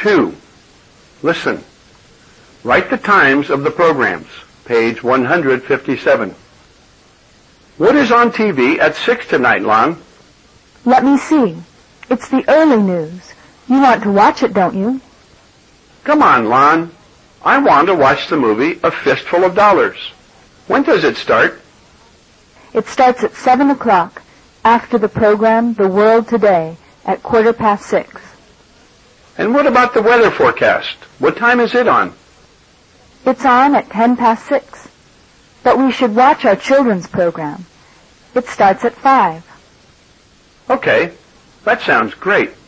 2. Listen. Write the times of the programs. Page 157. What is on TV at 6 tonight, Lon? Let me see. It's the early news. You want to watch it, don't you? Come on, Lon. I want to watch the movie A Fistful of Dollars. When does it start? It starts at 7 o'clock, after the program The World Today, at 6:15. And what about the weather forecast? What time is it on? It's on at 6:10. But we should watch our children's program. It starts at 5. Okay, that sounds great.